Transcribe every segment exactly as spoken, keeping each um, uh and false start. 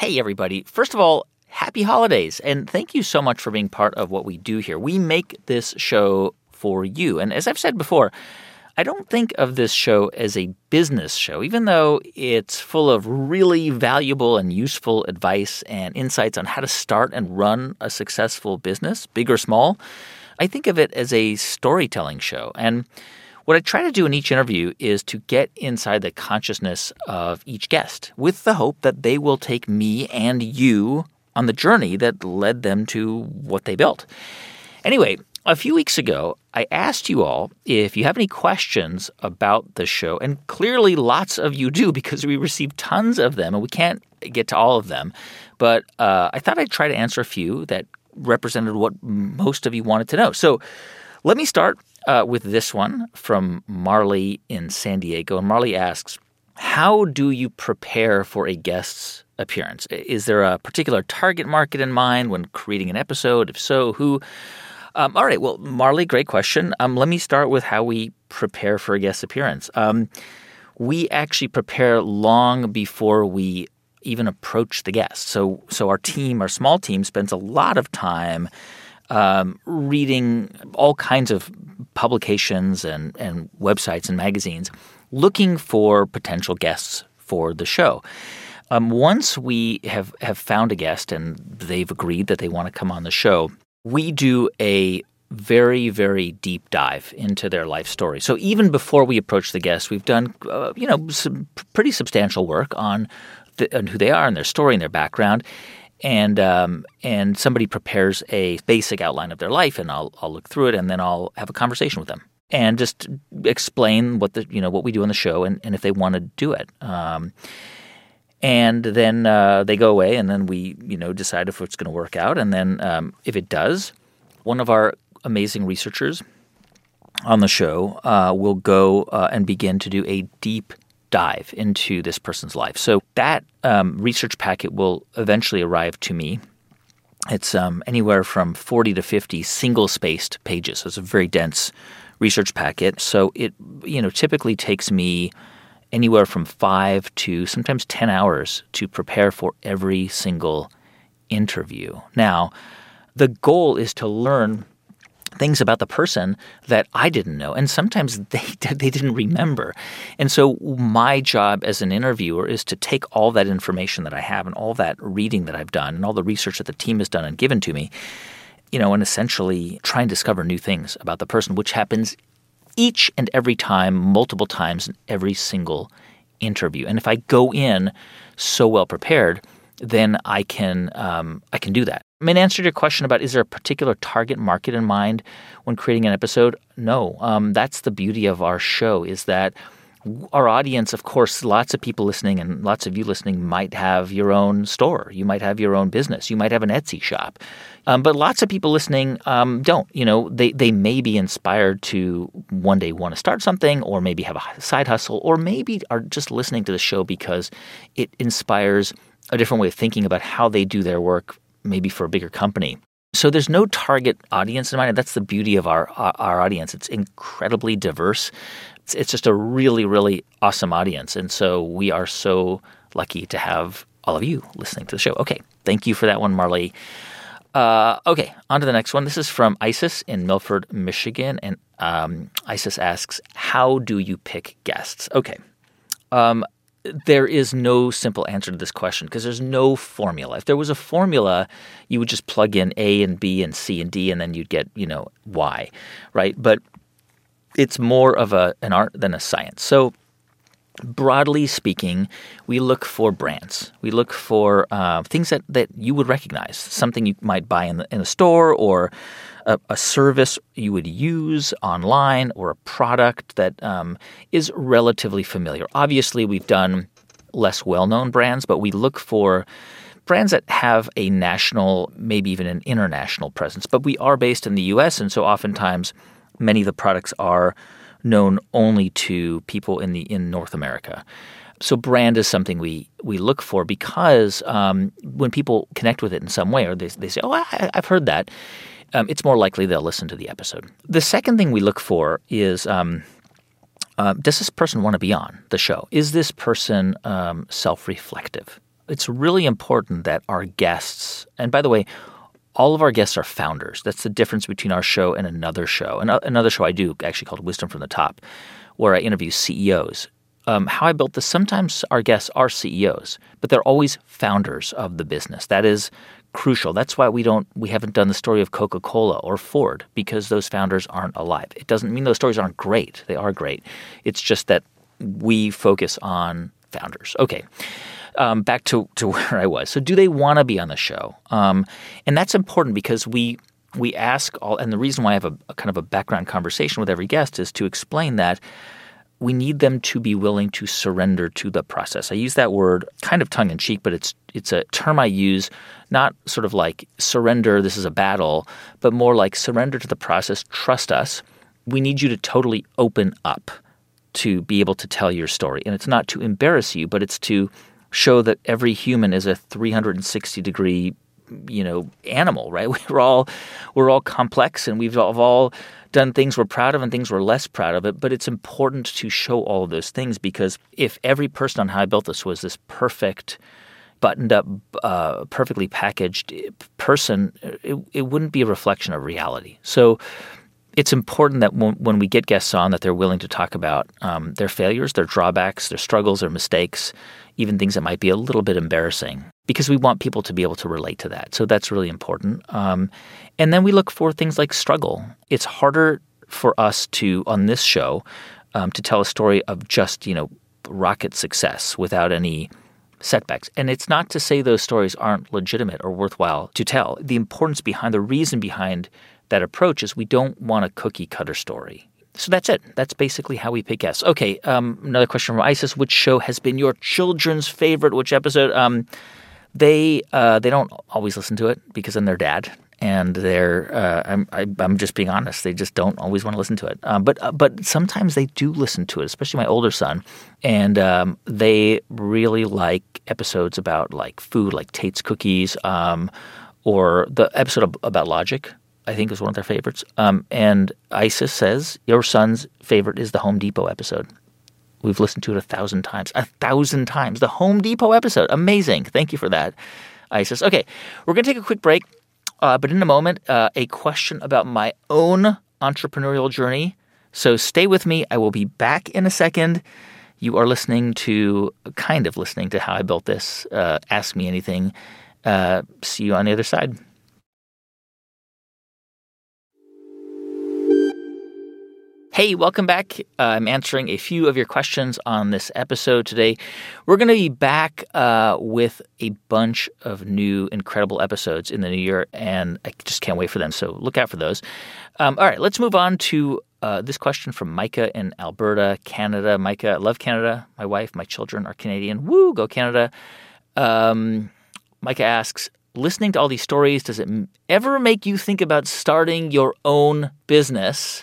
Hey, everybody. First of all, happy holidays. And thank you so much for being part of what we do here. We make this show for you. And as I've said before, I don't think of this show as a business show, even though it's full of really valuable and useful advice and insights on how to start and run a successful business, big or small. I think of it as a storytelling show. And what I try to do in each interview is to get inside the consciousness of each guest with the hope that they will take me and you on the journey that led them to what they built. Anyway, a few weeks ago, I asked you all if you have any questions about the show, and clearly lots of you do because we received tons of them, and we can't get to all of them. But uh, I thought I'd try to answer a few that represented what most of you wanted to know. So let me start uh, with this one from Marley in San Diego. And Marley asks, how do you prepare for a guest's appearance? Is there a particular target market in mind when creating an episode? If so, who? Um, all right. Well, Marley, great question. Um, let me start with how we prepare for a guest appearance. Um, we actually prepare long before we even approach the guest. So, so our team, our small team, spends a lot of time um, reading all kinds of publications and, and websites and magazines, looking for potential guests for the show. Um, once we have, have found a guest and they've agreed that they want to come on the show, we do a very, very deep dive into their life story. So even before we approach the guest, we've done, uh, you know, some pretty substantial work on, the, on who they are and their story and their background. And um, and somebody prepares a basic outline of their life, and I'll I'll look through it, and then I'll have a conversation with them and just explain what the you know what we do on the show, and, and if they want to do it. Um, and then uh, they go away, and then we you know decide if it's going to work out, and then um, if it does, one of our amazing researchers on the show uh, will go uh, and begin to do a deep dive into this person's life. So that um, research packet will eventually arrive to me. It's um, anywhere from forty to fifty single-spaced pages. So it's a very dense research packet. So it, you know, typically takes me anywhere from five to sometimes ten hours to prepare for every single interview. Now, the goal is to learn things about the person that I didn't know, and sometimes they they didn't remember. And so my job as an interviewer is to take all that information that I have and all that reading that I've done and all the research that the team has done and given to me, you know, and essentially try and discover new things about the person, which happens each and every time, multiple times in every single interview. And if I go in so well prepared, then I can um, I can do that. I mean, answer to your question about is there a particular target market in mind when creating an episode? No. Um, that's the beauty of our show is that our audience, of course, lots of people listening and lots of you listening might have your own store. You might have your own business. You might have an Etsy shop. Um, but lots of people listening um, don't. You know, they, they may be inspired to one day want to start something or maybe have a side hustle or maybe are just listening to the show because it inspires a different way of thinking about how they do their work maybe for a bigger company. So there's no target audience in mind. And that's the beauty of our our audience. It's incredibly diverse. It's, it's just a really, really awesome audience. And so we are so lucky to have all of you listening to the show. Okay. Thank you for that one, Marley. Uh, okay. On to the next one. This is from Isis in Milford, Michigan. And um, Isis asks, how do you pick guests? Okay. Um There is no simple answer to this question because there's no formula. If there was a formula, you would just plug in A and B and C and D and then you'd get, you know, Y, right? But it's more of a an art than a science. So broadly speaking, we look for brands. We look for uh, things that, that you would recognize, something you might buy in the, in a store or a, a service you would use online or a product that um, is relatively familiar. Obviously, we've done less well-known brands, but we look for brands that have a national, maybe even an international presence. But we are based in the U S, and so oftentimes many of the products are known only to people in the in North America. So brand is something we we look for because um, when people connect with it in some way or they, they say, oh, I, I've heard that, um, it's more likely they'll listen to the episode. The second thing we look for is um, uh, does this person want to be on the show? Is this person um, self-reflective? it's really important that our guests, and by the way, all of our guests are founders. That's the difference between our show and another show. An- another show I do actually called Wisdom from the Top, where I interview C E Os. Um, how I built this, sometimes our guests are C E Os, but they're always founders of the business. That is crucial. That's why we don't, we haven't done the story of Coca-Cola or Ford, because those founders aren't alive. It doesn't mean those stories aren't great. They are great. It's just that we focus on founders. Okay. Um, back to, to where I was. So do they want to be on the show? Um, and that's important because we we ask all, and the reason why I have a, a kind of a background conversation with every guest is to explain that we need them to be willing to surrender to the process. I use that word kind of tongue-in-cheek, but it's it's a term I use not sort of like surrender, this is a battle, but more like surrender to the process, trust us. We need you to totally open up to be able to tell your story. And it's not to embarrass you, but it's to show that every human is a three hundred sixty degree, you know, animal, right? We're all we're all complex, and we've all, all done things we're proud of and things we're less proud of. It, but it's important to show all of those things, because if every person on How I Built This was this perfect, buttoned up, uh, perfectly packaged person, it, it wouldn't be a reflection of reality. So it's important that when, when we get guests on, that they're willing to talk about um, their failures, their drawbacks, their struggles, their mistakes, even things that might be a little bit embarrassing, because we want people to be able to relate to that. So that's really important. Um, and then we look for things like struggle. It's harder for us to, on this show, um, to tell a story of just, you know, rocket success without any setbacks. And it's not to say those stories aren't legitimate or worthwhile to tell. The importance behind, the reason behind that approach is we don't want a cookie cutter story. So that's it. That's basically how we pick guests. Okay, um, another question from Isis. Which show has been your children's favorite? Which episode? Um, they uh, they don't always listen to it because I'm their dad, and they're uh, I'm I, I'm just being honest. They just don't always want to listen to it. Um, but uh, but sometimes they do listen to it, especially my older son, and um, they really like episodes about like food, like Tate's Cookies, um, or the episode about logic. I think is one of their favorites. Um, and Isis says your son's favorite is the Home Depot episode. We've listened to it a thousand times. A thousand times. The Home Depot episode. Amazing. Thank you for that, Isis. Okay, we're going to take a quick break. Uh, but in a moment, uh, a question about my own entrepreneurial journey. So stay with me. I will be back in a second. You are listening to, kind of listening to How I Built This. Uh, Ask Me Anything. Uh, see you on the other side. Hey, welcome back. Uh, I'm answering a few of your questions on this episode today. We're going to be back uh, with a bunch of new incredible episodes in the new year, and I just can't wait for them, so look out for those. Um, all right, let's move on to uh, this question from Micah in Alberta, Canada. Micah, I love Canada. My wife, my children are Canadian. Woo, go Canada. Um, Micah asks, listening to all these stories, does it ever make you think about starting your own business?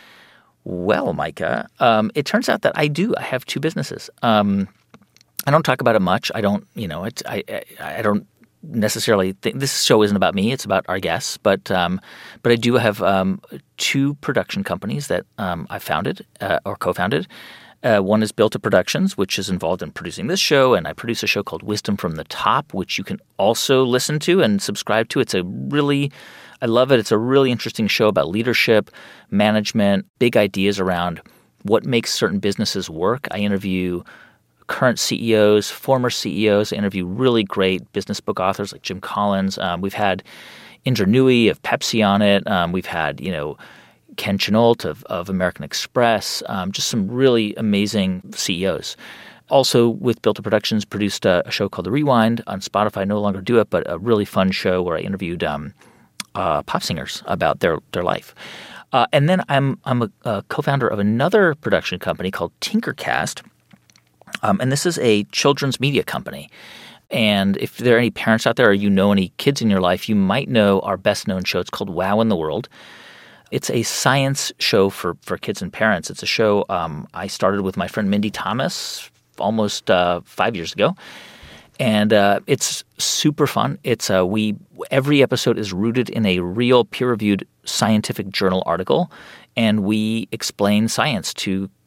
Well, Micah, um, it turns out that I do. I have two businesses. Um, I don't talk about it much. I don't, you know, it, I, I I don't necessarily think this show isn't about me. It's about our guests. But um, but I do have um, two production companies that um, I founded uh, or co-founded. Uh, one is Built Up Productions, which is involved in producing this show, and I produce a show called Wisdom from the Top, which you can also listen to and subscribe to. It's a really, I love it. It's a really interesting show about leadership, management, big ideas around what makes certain businesses work. I interview current C E Os, former C E Os. I interview really great business book authors like Jim Collins. Um, we've had Indra Nooyi of Pepsi on it. Um, we've had, you know, Ken Chenault of, of American Express, um, just some really amazing C E Os. Also, with Built Up Productions, produced a, a show called The Rewind on Spotify. I no longer do it, but a really fun show where I interviewed um, uh, pop singers about their their life. Uh, and then I'm I'm a, a co-founder of another production company called Tinkercast, um, and this is a children's media company. And if there are any parents out there or you know any kids in your life, you might know our best-known show. It's called Wow in the World. It's a science show for, for kids and parents. It's a show um, I started with my friend Mindy Thomas almost uh, five years ago, and uh, it's super fun. It's uh, we every episode is rooted in a real peer-reviewed scientific journal article, and we explain science to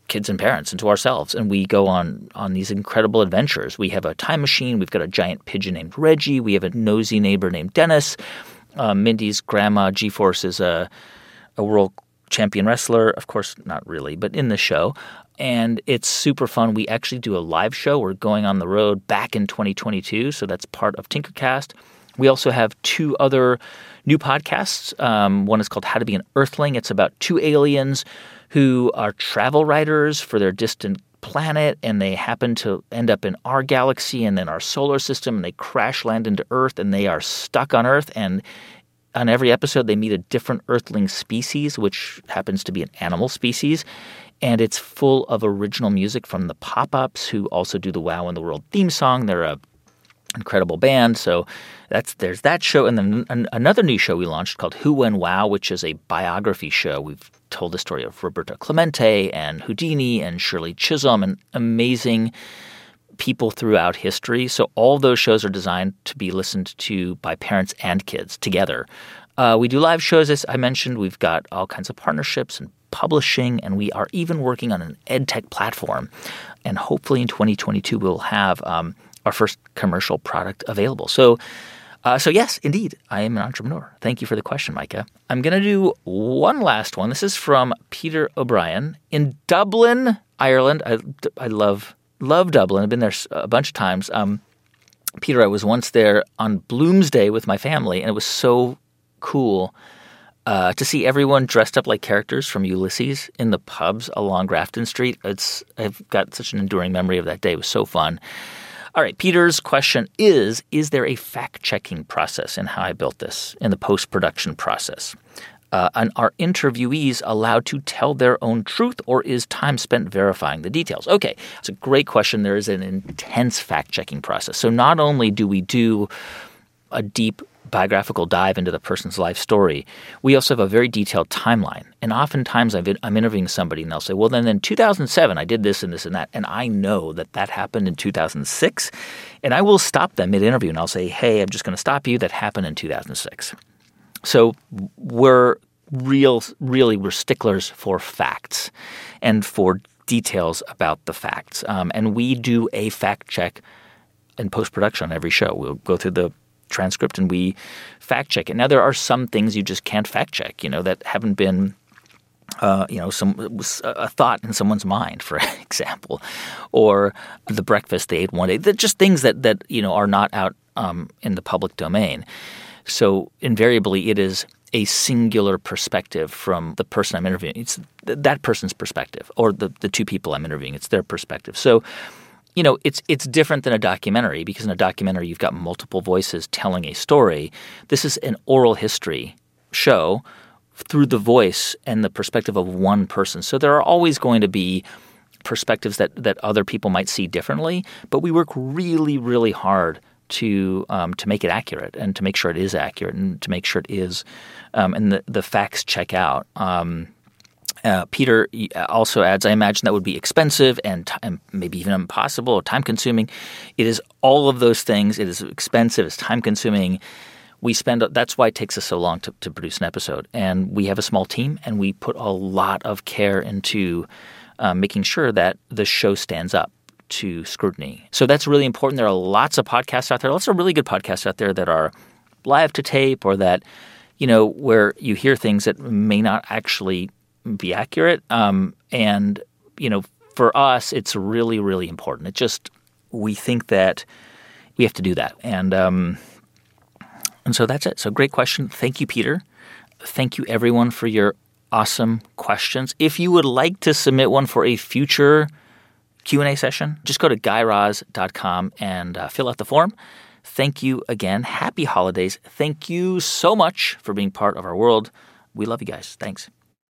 kids and parents and to ourselves. And we go on on these incredible adventures. We have a time machine. We've got a giant pigeon named Reggie. We have a nosy neighbor named Dennis. Uh, Mindy's grandma, G-Force, is a, a world champion wrestler. Of course, not really, but in the show. And it's super fun. We actually do a live show. We're going on the road back in twenty twenty-two, so that's part of Tinkercast. We also have two other new podcasts. Um, one is called How to Be an Earthling. It's about two aliens who are travel writers for their distant planet, and they happen to end up in our galaxy and then our solar system, and they crash land into Earth, and they are stuck on Earth. And on every episode, they meet a different Earthling species, which happens to be an animal species. And it's full of original music from the Pop-Ups, who also do the Wow in the World theme song. They're a incredible band. So that's there's that show. And then an, another new show we launched called Who When Wow, which is a biography show. We've told the story of Roberto Clemente and Houdini and Shirley Chisholm and amazing people throughout history. So all those shows are designed to be listened to by parents and kids together. Uh, we do live shows, as I mentioned. We've got all kinds of partnerships and publishing, and we are even working on an ed tech platform. And hopefully in twenty twenty-two, we'll have um, our first commercial product available. So, uh, so yes, indeed, I am an entrepreneur. Thank you for the question, Micah. I'm going to do one last one. This is from Peter O'Brien in Dublin, Ireland. I, I love love Dublin. I've been there a bunch of times. Um, Peter, I was once there on Bloomsday with my family, and it was so cool uh, to see everyone dressed up like characters from Ulysses in the pubs along Grafton Street. It's I've got such an enduring memory of that day. It was so fun. All right, Peter's question is, is there a fact-checking process in how I built this, in the post-production process? Uh, and are interviewees allowed to tell their own truth, or is time spent verifying the details? Okay, it's a great question. There is an intense fact-checking process. So not only do we do a deep biographical dive into the person's life story, we also have a very detailed timeline. And oftentimes I've, I'm interviewing somebody and they'll say, well, then in two thousand seven, I did this and this and that. And I know that that happened in two thousand six. And I will stop them mid-interview and I'll say, hey, I'm just going to stop you. That happened in two thousand six. So we're real, really, we're sticklers for facts and for details about the facts. Um, and we do a fact check in post-production on every show. We'll go through the transcript and we fact check it. Now, there are some things you just can't fact check, you know, that haven't been, uh, you know, some a thought in someone's mind, for example, or the breakfast they ate one day. They're just things that, that you know, are not out um, in the public domain. So invariably, it is a singular perspective from the person I'm interviewing. It's that person's perspective, or the, the two people I'm interviewing. It's their perspective. So, you know, it's it's different than a documentary, because in a documentary you've got multiple voices telling a story. This is an oral history show through the voice and the perspective of one person. So there are always going to be perspectives that, that other people might see differently, but we work really, really hard to um, to make it accurate and to make sure it is accurate and to make sure it is um, and the, the facts check out. Um Uh, Peter also adds, I imagine that would be expensive and, t- and maybe even impossible or time-consuming. It is all of those things. It is expensive. It's time-consuming. We spend – that's why it takes us so long to, to produce an episode. And we have a small team, and we put a lot of care into uh, making sure that the show stands up to scrutiny. So that's really important. There are lots of podcasts out there, lots of really good podcasts out there that are live to tape, or that, you know, where you hear things that may not actually – be accurate. Um, and, you know, for us, it's really, really important. It just, we think that we have to do that. And, um, and so that's it. So great question. Thank you, Peter. Thank you, everyone, for your awesome questions. If you would like to submit one for a future Q and A session, just go to guy raz dot com and uh, fill out the form. Thank you again. Happy holidays. Thank you so much for being part of our world. We love you guys. Thanks.